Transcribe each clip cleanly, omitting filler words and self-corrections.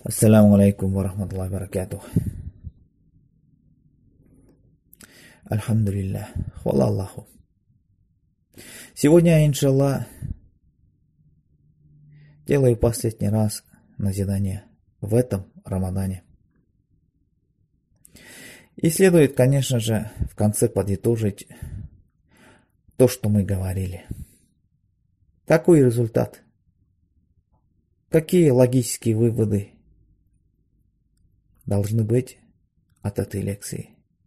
Ассаламу алейкум ва рахматуллахи ва баракатух. Альхамдулиллах. Хвала Аллаху. Сегодня, иншаллах, делаю последний раз назидание в этом Рамадане. И следует, конечно же, в конце подытожить то, что мы говорили. Какой результат? Какие логические выводы должны быть от этой лекции?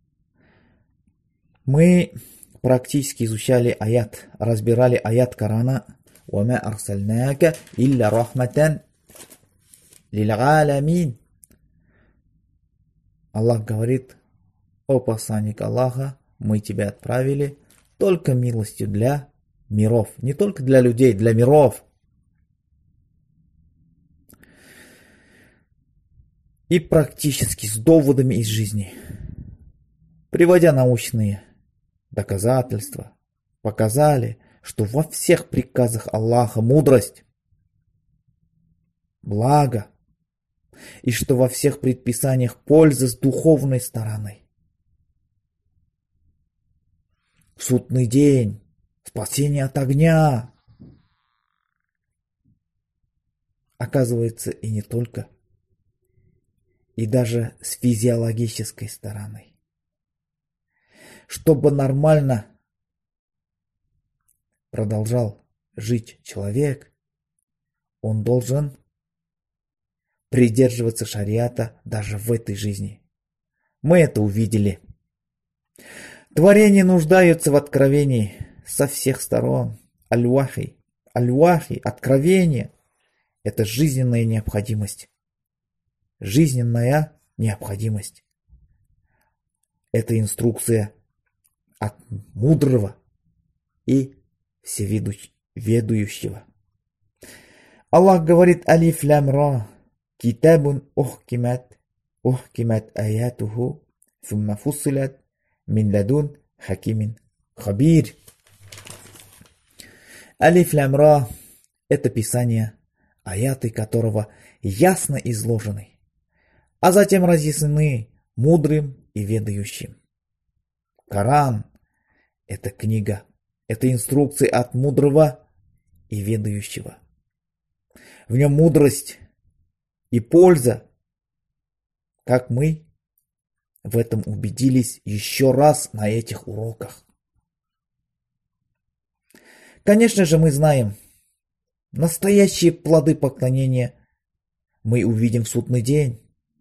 Мы практически изучали аят, разбирали аят Корана «Вама арсальнака илля рахматан лил'алямин». Аллах говорит: «О посланник Аллаха, мы тебя отправили только милостью для миров». Не только для людей, для миров. И практически с доводами из жизни, приводя научные доказательства, показали, что во всех приказах Аллаха мудрость, благо, и что во всех предписаниях польза с духовной стороны. Судный день, спасение от огня. Оказывается, и не только, и даже с физиологической стороны. Чтобы нормально продолжал жить человек, он должен придерживаться шариата даже в этой жизни. Мы это увидели. Творения нуждаются в откровении со всех сторон. Аль-Вахи, откровение – это жизненная необходимость. Жизненная необходимость. Это инструкция от мудрого и всеведущего. Аллах говорит: «Алиф лям ра, китабун ухкимат аятуху, сумма фуссилат мин ладун хакимин хабир». Алиф лям ра – это Писание, аяты которого ясно изложены, а затем разъяснены мудрым и ведающим. Коран – это книга, это инструкции от мудрого и ведающего. В нем мудрость и польза, как мы в этом убедились еще раз на этих уроках. Конечно же, мы знаем, настоящие плоды поклонения мы увидим в судный день.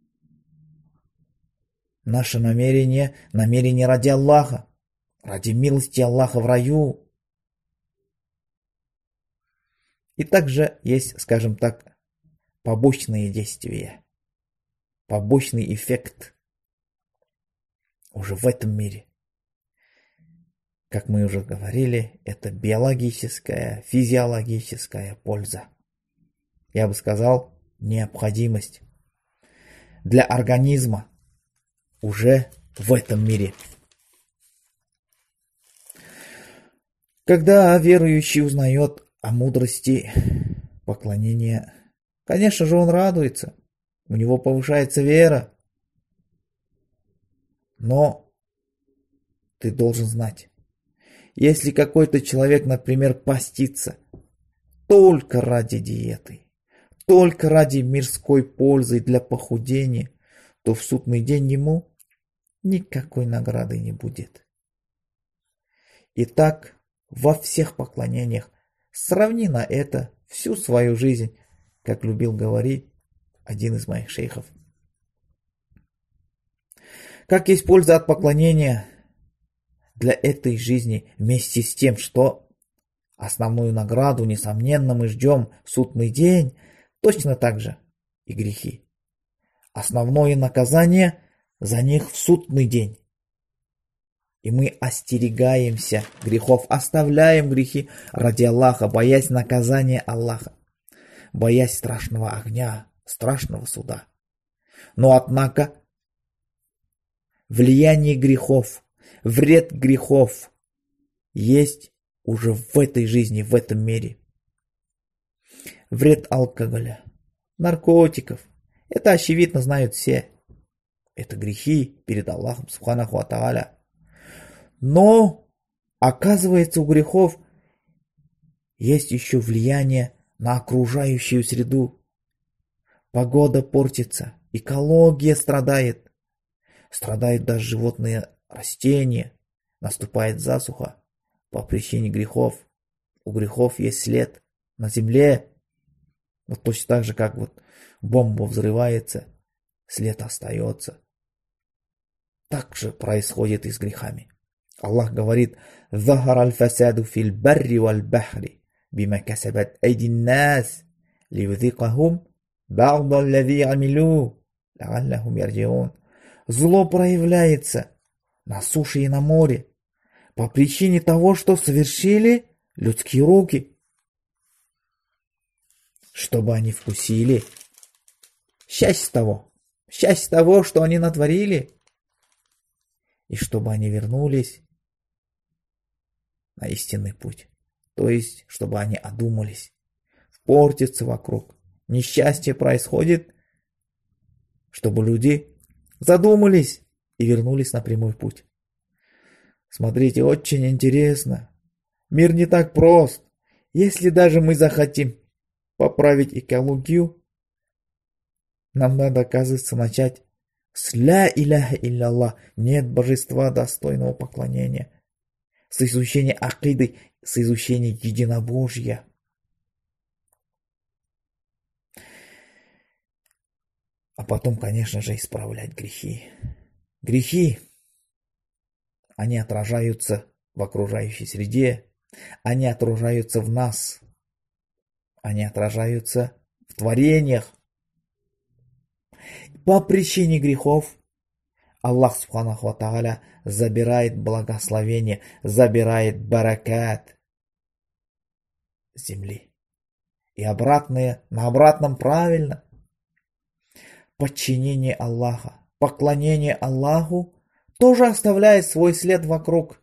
Наше намерение ради Аллаха, ради милости Аллаха в раю. И также есть, скажем так, побочные действия, побочный эффект уже в этом мире. Как мы уже говорили, это биологическая, физиологическая польза. Я бы сказал, необходимость для организма уже в этом мире. Когда верующий узнает о мудрости поклонения, конечно же, он радуется, у него повышается вера. Но ты должен знать, если какой-то человек, например, постится только ради диеты, только ради мирской пользы для похудения, то в судный день ему никакой награды не будет. Итак, во всех поклонениях сравни на это всю свою жизнь, как любил говорить один из моих шейхов. Как есть польза от поклонения для этой жизни, вместе с тем, что основную награду, несомненно, мы ждем в судный день, точно так же и грехи. Основное наказание за них в судный день. И мы остерегаемся грехов, оставляем грехи ради Аллаха, боясь наказания Аллаха, боясь страшного огня, страшного суда. Но однако влияние грехов, вред грехов есть уже в этой жизни, в этом мире. Вред алкоголя, наркотиков, Это очевидно знают все. Это грехи перед Аллахом Субханаху ва Тааля. Но, оказывается, у грехов есть еще влияние на окружающую среду. Погода портится, экология страдает. Страдают даже животные, растения. Наступает засуха по причине грехов. У грехов есть след на земле. Вот точно так же, как вот бомба взрывается, след остается. Так же происходит и с грехами. Аллах говорит: «Захар аль-фасаду фил барри валь бахри, бима касабат айдин нас, ливзикахум ба'да аллази амилу, ла'аллахум ярджиун». Зло проявляется на суше и на море по причине того, что совершили людские руки, чтобы они вкусили счастье того, что они натворили, и чтобы они вернулись на истинный путь, то есть, чтобы они одумались. Портится вокруг, несчастье происходит, чтобы люди задумались и вернулись на прямой путь. Смотрите, очень интересно. Мир не так прост. Если даже мы захотим поправить экологию, нам надо, оказывается, начать с «Ля иляха илля-Аллах», нет божества достойного поклонения, с изучения акиды, с изучения единобожия. А потом, конечно же, исправлять грехи. Грехи, они отражаются в окружающей среде, они отражаются в нас, они отражаются в творениях. По причине грехов Аллах Субханаху ва Тааля забирает благословение, забирает баракат земли. И обратное, на обратном правильно. Подчинение Аллаха, поклонение Аллаху тоже оставляет свой след вокруг.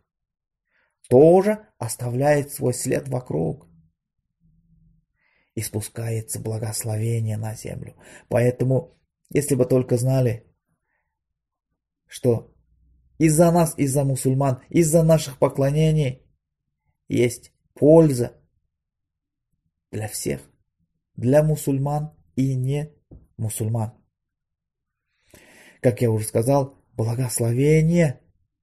И спускается благословение на землю. Поэтому, если бы только знали, что из-за нас, из-за мусульман, из-за наших поклонений есть польза для всех, для мусульман и не мусульман. Как я уже сказал, благословение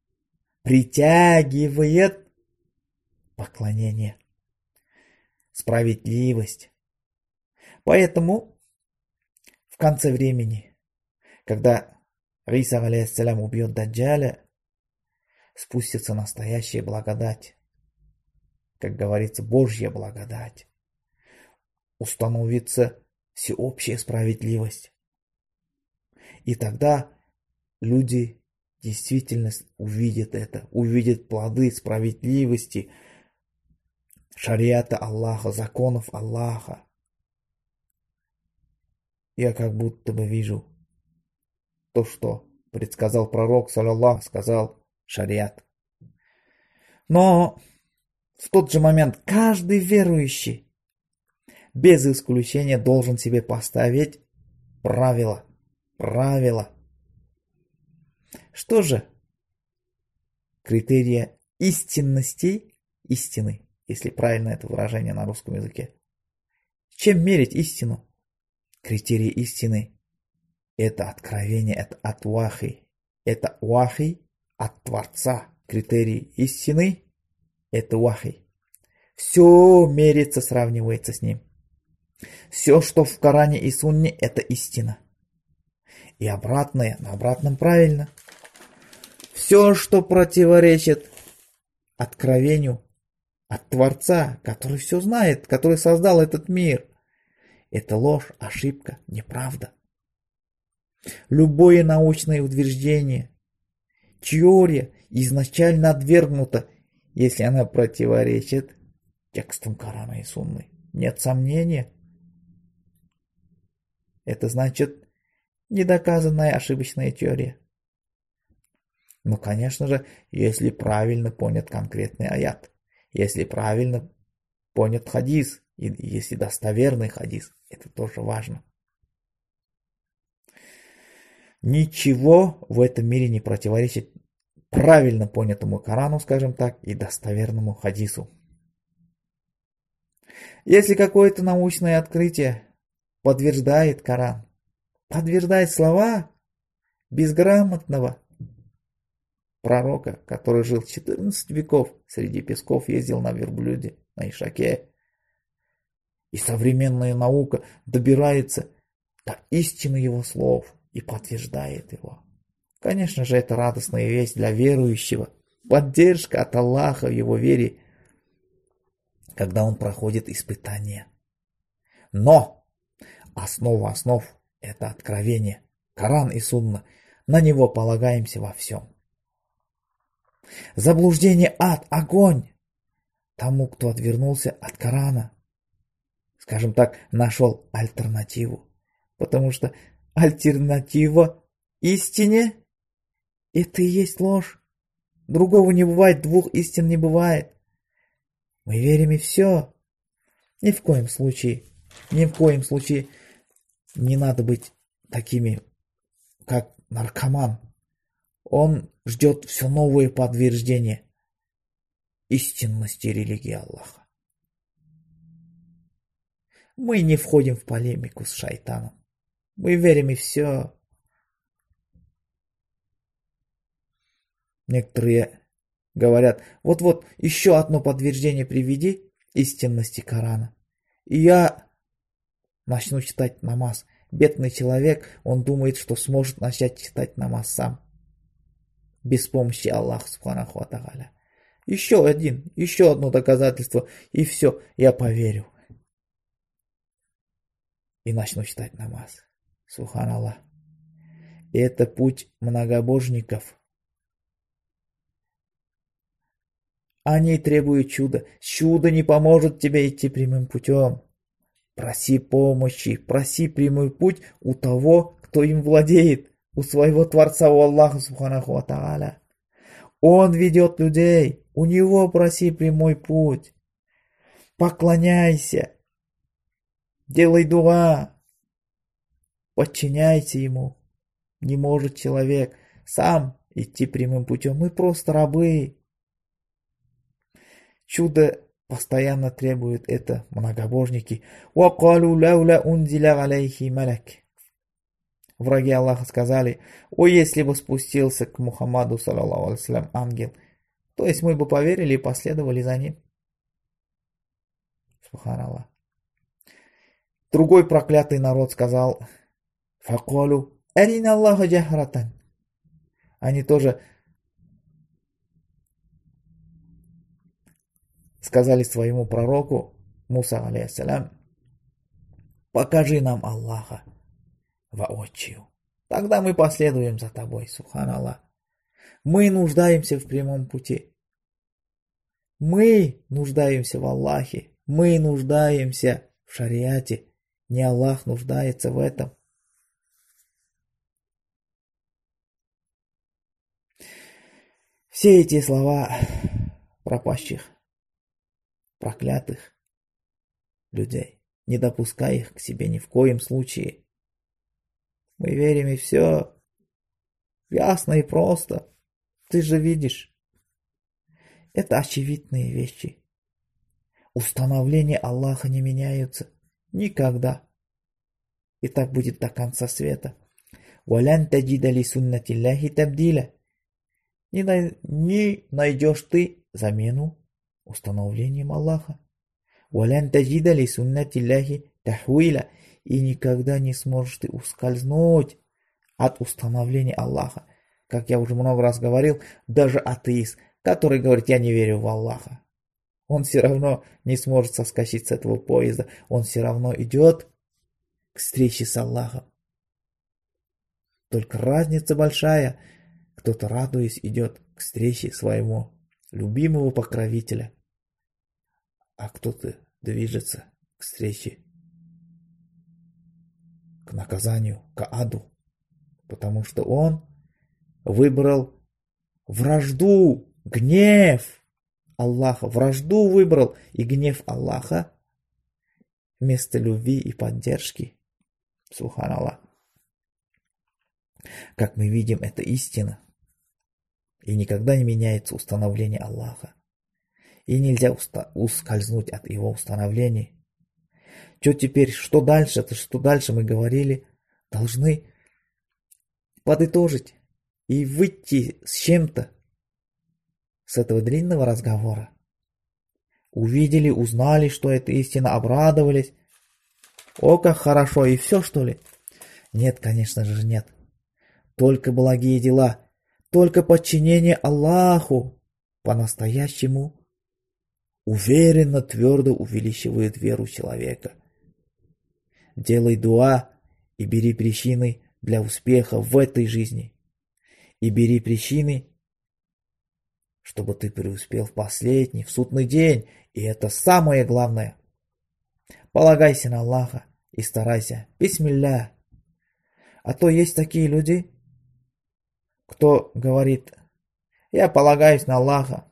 притягивает поклонение, справедливость. Поэтому в конце времени, когда Иса алейхиссалям убьет Даджаля, спустится настоящая благодать. Как говорится, Божья благодать. Установится всеобщая справедливость. И тогда люди действительно увидят это, увидят плоды справедливости, шариата Аллаха, законов Аллаха. Я как будто бы вижу то, что предсказал пророк, саллаллаху, сказал шариат. Но в тот же момент каждый верующий без исключения должен себе поставить правила. Что же критерия истинности, истины, если правильно это выражение на русском языке? Чем мерить истину? Критерий истины — это откровение, это от вахи. Это вахи от Творца. Критерий истины — это вахи. Все мерится, сравнивается с ним. Все, что в Коране и Сунне, это истина. И обратное, на обратном правильно. Все, что противоречит откровению от Творца, который все знает, который создал этот мир, это ложь, ошибка, неправда. Любое научное утверждение, теория изначально отвергнута, если она противоречит текстам Корана и Сунны. Нет сомнения. Это значит недоказанная ошибочная теория. Но, конечно же, если правильно понят конкретный аят, если правильно понят хадис, и если достоверный хадис, это тоже важно. Ничего в этом мире не противоречит правильно понятому Корану, скажем так, и достоверному хадису. Если какое-то научное открытие подтверждает Коран, подтверждает слова безграмотного пророка, который жил 14 веков, среди песков ездил на верблюде, на ишаке, и современная наука добирается до истины его слов и подтверждает его. Конечно же, это радостная весть для верующего, поддержка от Аллаха в его вере, когда он проходит испытания. Но основа основ – это откровение, Коран и Сунна, на него полагаемся во всем. Заблуждение, ад, огонь тому, кто отвернулся от Корана, скажем так, нашел альтернативу, потому что альтернатива истине – это и есть ложь. Другого не бывает, двух истин не бывает. Мы верим и все. Ни в коем случае не надо быть такими, как наркоман. Он ждет все новые подтверждения истинности религии Аллаха. Мы не входим в полемику с шайтаном. Мы верим и все. Некоторые говорят, вот еще одно подтверждение приведи истинности Корана, и я начну читать намаз. Бедный человек, он думает, что сможет начать читать намаз сам, без помощи Аллаха Субханаху ва Тааля. Еще одно доказательство, и все, я поверю. И начну читать намаз. Субханаллах. Это путь многобожников. Они требуют чуда. Чудо не поможет тебе идти прямым путем. Проси помощи, проси прямой путь у того, кто им владеет, у своего Творца, у Аллаха Субханаху ва Тааля. Он ведет людей, у него проси прямой путь. Поклоняйся, делай дуа, подчиняйся ему. Не может человек сам идти прямым путем, мы просто рабы. Чудо постоянно требует это многобожники. Враги Аллаха сказали, если бы спустился к Мухаммаду, саллаллаху алейхи ва саллям, ангел, то есть мы бы поверили и последовали за ним. Субханаллах. Другой проклятый народ сказал, факалу арина Аллаха джахратан. Они тоже сказали своему пророку Муса, алейхиссалям, покажи нам Аллаха воочию. Тогда мы последуем за тобой, субханаллах. Мы нуждаемся в прямом пути. Мы нуждаемся в Аллахе. Мы нуждаемся в шариате. Не Аллах нуждается в этом. Все эти слова пропащих, проклятых людей, не допускай их к себе ни в коем случае. Мы верим и все. Ясно и просто. Ты же видишь. Это очевидные вещи. Установления Аллаха не меняются. Никогда. И так будет до конца света. وَلَنْ تَجِدَ لِسُنَّةِ اللَّهِ تَبْدِيلًا. Не найдешь ты замену установлением Аллаха. وَلَنْ تَجِدَ لِسُنَّةِ اللَّهِ تَحْوِيلًا. И никогда не сможешь ты ускользнуть от установления Аллаха. Как я уже много раз говорил, даже атеист, который говорит, я не верю в Аллаха, он все равно не сможет соскочить с этого поезда. Он все равно идет к встрече с Аллахом. Только разница большая. Кто-то, радуясь, идет к встрече своего любимого покровителя, а кто-то движется к встрече, к наказанию, к аду, потому что он выбрал вражду, гнев Аллаха, вражду выбрал и гнев Аллаха вместо любви и поддержки. Субханаллах. Как мы видим, это истина. И никогда не меняется установление Аллаха. И нельзя ускользнуть от его установлений. Что теперь, что дальше? Что дальше мы говорили? Должны подытожить и выйти с чем-то с этого длинного разговора. Увидели, узнали, что это истина, обрадовались. О, как хорошо, и все, что ли? Нет, конечно же, нет. Только благие дела, только подчинение Аллаху по-настоящему уверенно, твердо увеличивает веру человека. Делай дуа и бери причины для успеха в этой жизни. И бери причины, чтобы ты преуспел в последний, в судный день. И это самое главное. Полагайся на Аллаха и старайся. Бисмилля. А то есть такие люди, кто говорит: я полагаюсь на Аллаха,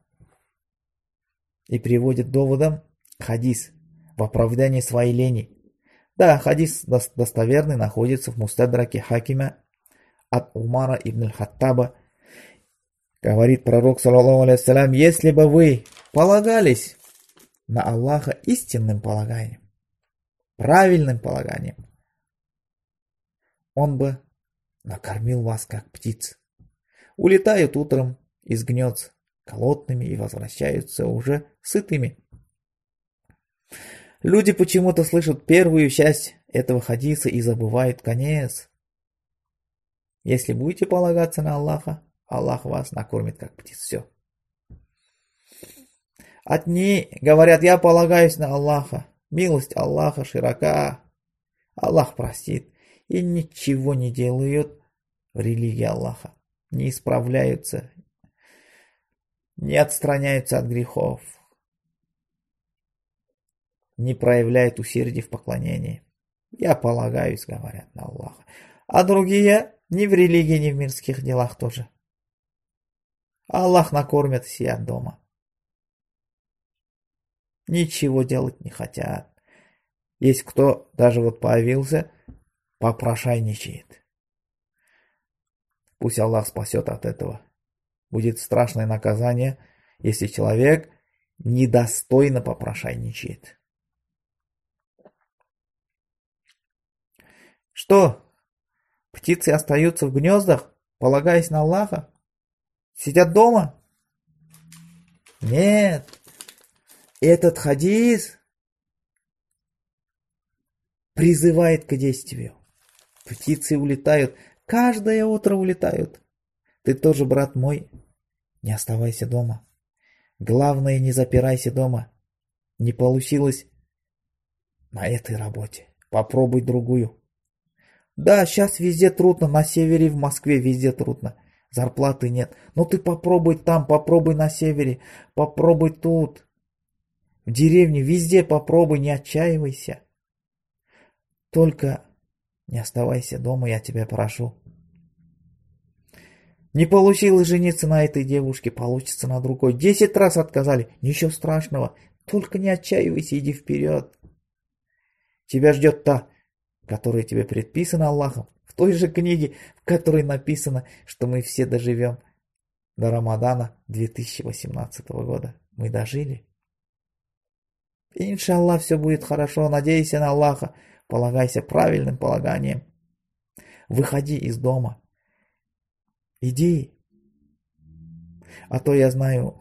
и приводит доводом хадис в оправдании своей лени. Да, хадис достоверный, находится в Мустадраке Хакима от Умара ибн аль-Хаттаба. Говорит пророк, саллаллаху алейхи, если бы вы полагались на Аллаха истинным полаганием, правильным полаганием, Он бы накормил вас, как птиц. Улетают утром из гнезд голодными и возвращаются уже сытыми. Люди почему-то слышат первую часть этого хадиса и забывают конец. Если будете полагаться на Аллаха, Аллах вас накормит, как птиц. Все. Одни говорят: я полагаюсь на Аллаха, милость Аллаха широка, Аллах простит, и ничего не делают в религии Аллаха, не исправляются, не отстраняются от грехов, не проявляют усердия в поклонении. Я полагаюсь, говорят, на Аллаха. А другие ни в религии, ни в мирских делах тоже. Аллах накормит, сидят дома. Ничего делать не хотят. Есть кто даже вот появился, попрошайничает. Пусть Аллах спасет от этого. Будет страшное наказание, если человек недостойно попрошайничает. Что? Птицы остаются в гнездах, полагаясь на Аллаха? Сидят дома? Нет. Этот хадис призывает к действию. Птицы улетают, каждое утро улетают. Ты тоже, брат мой, не оставайся дома. Главное, не запирайся дома. Не получилось на этой работе. Попробуй другую. Да, сейчас везде трудно, на севере, в Москве везде трудно. Зарплаты нет. Но ты попробуй там, попробуй на севере, попробуй тут. В деревне, везде попробуй, не отчаивайся. Только не оставайся дома, я тебя прошу. Не получилось жениться на этой девушке, получится на другой. 10 раз отказали, ничего страшного. Только не отчаивайся, иди вперед. Тебя ждет та, которая тебе предписана Аллахом. В той же книге, в которой написано, что мы все доживем до Рамадана 2018 года. Мы дожили. Иншаллах, все будет хорошо. Надейся на Аллаха. Полагайся правильным полаганием. Выходи из дома. Иди. А то я знаю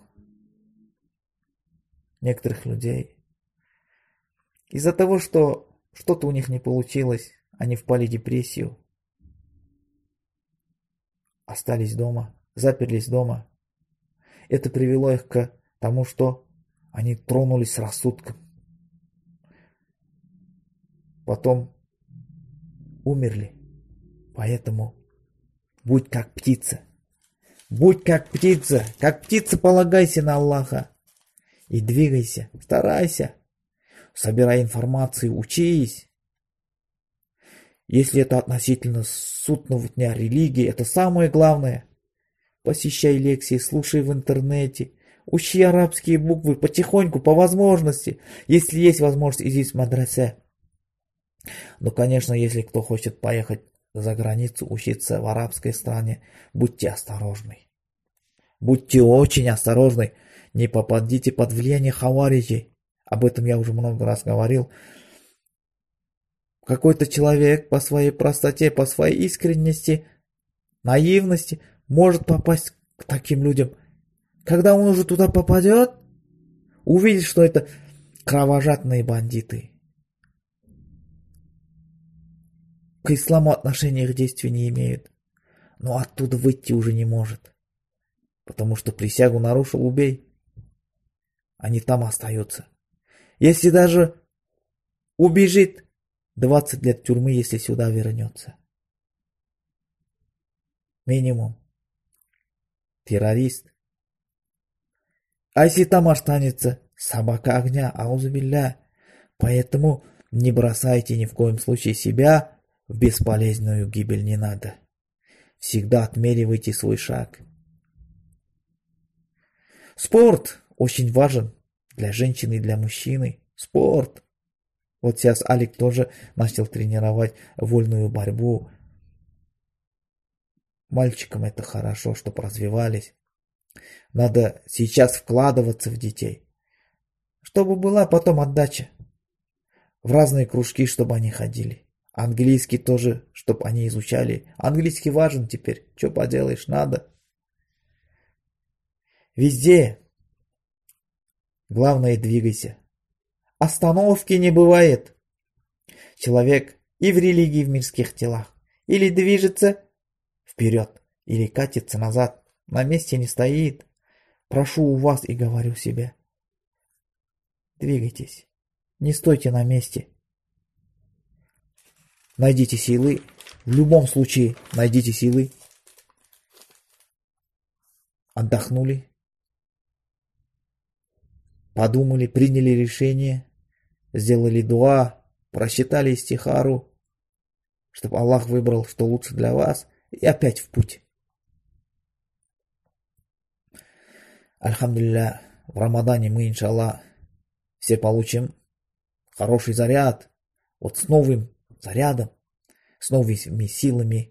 некоторых людей. Из-за того, что что-то у них не получилось, они впали в депрессию. Остались дома, заперлись дома. Это привело их к тому, что они тронулись с рассудком. Потом умерли. Поэтому будь как птица. Будь как птица. Как птица полагайся на Аллаха. И двигайся, старайся. Собирай информацию, учись. Если это относительно сутного дня религии, это самое главное. Посещай лекции, слушай в интернете. Учи арабские буквы потихоньку, по возможности. Если есть возможность, иди в мадресе. Но, конечно, если кто хочет поехать за границу учиться в арабской стране, будьте осторожны. Будьте очень осторожны, не попадите под влияние хавариджей. Об этом я уже много раз говорил. Какой-то человек по своей простоте, по своей искренности, наивности может попасть к таким людям. Когда он уже туда попадет, увидит, что это кровожадные бандиты. К исламу отношения их действий не имеют. Но оттуда выйти уже не может. Потому что присягу нарушил, убей. Они там остаются. Если даже убежит, 20 лет тюрьмы, если сюда вернется. Минимум. Террорист. А если там останется, собака огня, аузубилля. Поэтому не бросайте ни в коем случае себя в бесполезную гибель, не надо. Всегда отмеривайте свой шаг. Спорт очень важен для женщины и для мужчины. Спорт. Вот сейчас Алик тоже начал тренировать вольную борьбу. Мальчикам это хорошо, чтобы развивались. Надо сейчас вкладываться в детей, чтобы была потом отдача. В разные кружки, чтобы они ходили. Английский тоже, чтобы они изучали. Английский важен теперь. Что поделаешь, надо. Везде. Главное, двигайся. Остановки не бывает. Человек и в религии, и в мирских делах или движется вперед, или катится назад. На месте не стоит. Прошу у вас и говорю себе. Двигайтесь. Не стойте на месте. Найдите силы. В любом случае найдите силы. Отдохнули. Подумали, приняли решение. Сделали дуа. Просчитали истихару. Чтобы Аллах выбрал, что лучше для вас. И опять в путь. Альхамдулилля. В Рамадане мы, иншаллах, все получим хороший заряд. Вот с новым зарядом, с новыми силами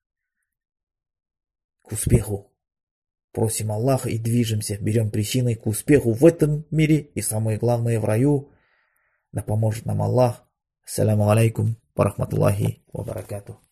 к успеху. Просим Аллаха и движемся, берем причиной к успеху в этом мире и самое главное в раю. Да поможет нам Аллах. Ассаляму алейкум ва рахматуллахи ва баракатух.